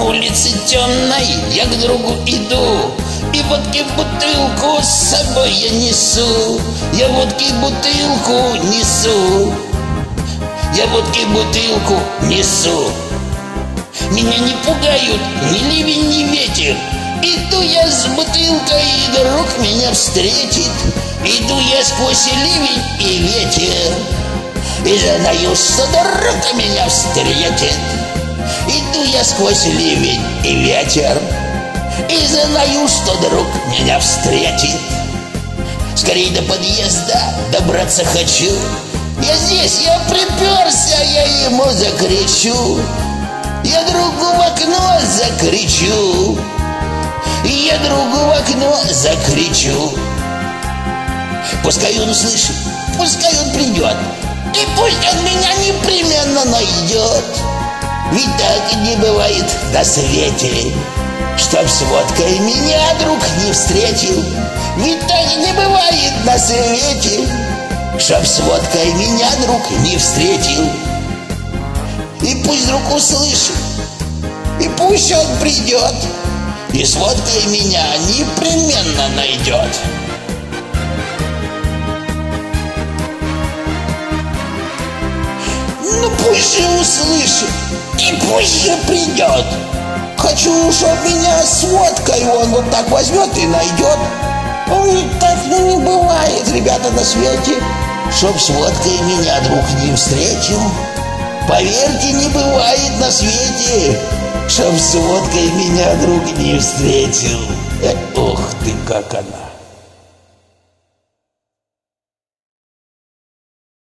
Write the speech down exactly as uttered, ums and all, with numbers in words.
улице темной я к другу иду, и водки бутылку с собой я несу. Я водки бутылку несу. Я водки бутылку несу. Меня не пугают ни ливень, ни ветер. Иду я с бутылкой, и друг меня встретит. Иду я сквозь ливень и ветер, и знаю, что друг меня встретит. Иду я сквозь ливень и ветер, и знаю, что друг меня встретит. Скорей до подъезда добраться хочу. Я здесь, я приперся, я ему закричу. Я другу в окно закричу. Я другу в окно закричу. Пускай он услышит, пускай он придет, и пусть он меня непременно найдет. Ведь так не бывает на свете, чтоб с водкой меня друг не встретил. Ведь так не бывает на свете, чтоб с водкой меня друг не встретил. И пусть друг услышит, и пусть он придет, и с водкой меня непременно найдет. Ну пусть же услышит, и пусть же придет. Хочу, чтоб меня с водкой он вот так возьмет и найдет. Ведь так ну не бывает, ребята, на свете, чтоб с водкой меня друг не встретил. Поверьте, не бывает на свете, чтоб с водкой меня друг не встретил. Ох ты, как она.